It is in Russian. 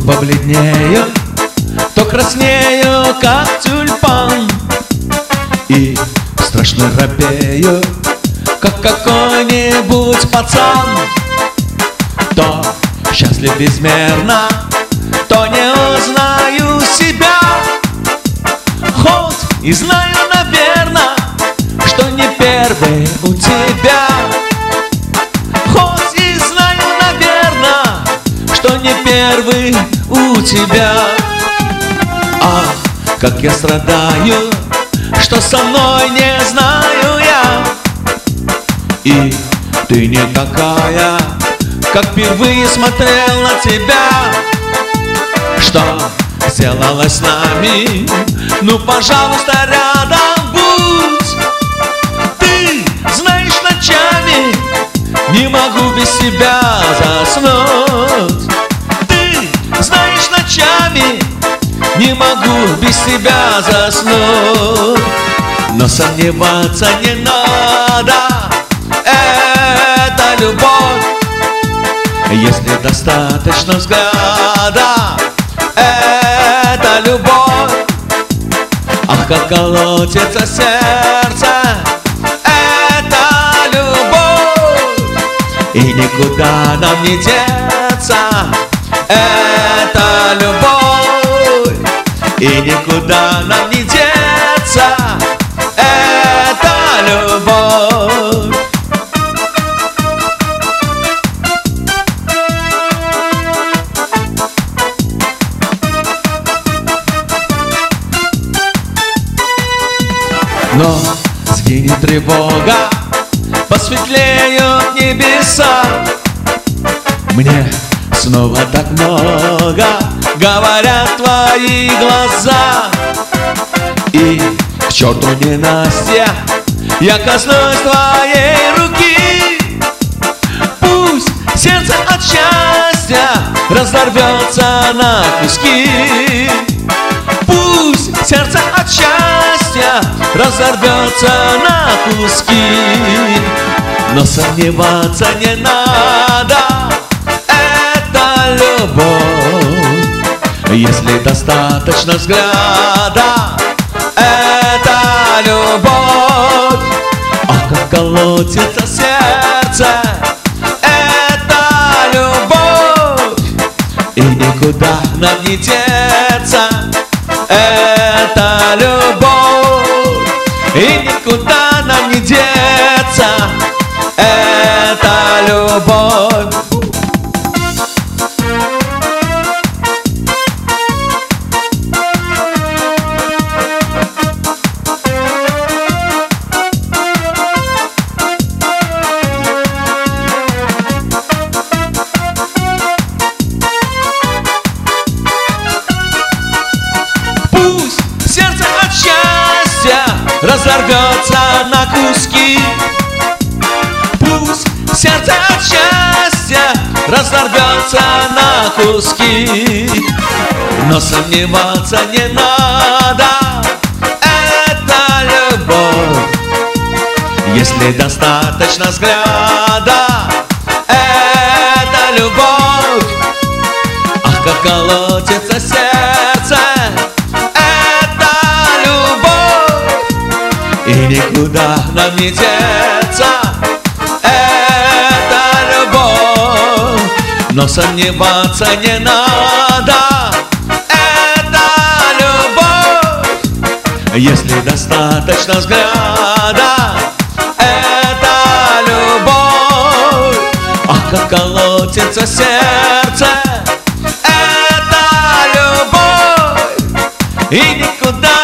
побледнею, то краснею, как тюльпан, и страшно робею, как какой-нибудь пацан. То счастлив безмерно, то не узнаю себя, хоть и знаю, наверно, что не первый у тебя. Хоть и знаю, наверно, что не первый у тебя. Ах, как я страдаю, что со мной не знаю я. И ты не такая, как впервые смотрел на тебя. Что сделалось с нами? Ну, пожалуйста, рядом будь. Ты знаешь, ночами не могу без тебя заснуть. Ты знаешь, ночами не могу без тебя заснуть. Но сомневаться не надо, это любовь. Если достаточно взгляда, это любовь. Ах, как колотится сердце, это любовь. И никуда нам не деться, это любовь. И никуда нам не деться, это любовь. Но сгинет тревога, посветлеют небеса. Мне снова так много говорят твои глаза. И к черту ненастья я коснусь твоей руки. Пусть сердце от счастья разорвется на куски. Пусть сердце от счастья разорвется на куски. Но сомневаться не надо, это любовь. Если достаточно взгляда, это любовь. Ах, как колотится сердце, это любовь. И никуда нам не деться, это любовь. И никуда нам не деться, это любовь. Пусть сердце от счастья разорвется на куски. Пусть сердце от счастья разорвется на куски. Но сомневаться не надо, это любовь. Если достаточно взгляда, это любовь. Ах, как колотится сердце, это любовь. И никуда нам не деться, это любовь. Но сомневаться не надо, это любовь. Если достаточно взгляда, это любовь. Ах, как колотится сердце, это любовь. И никуда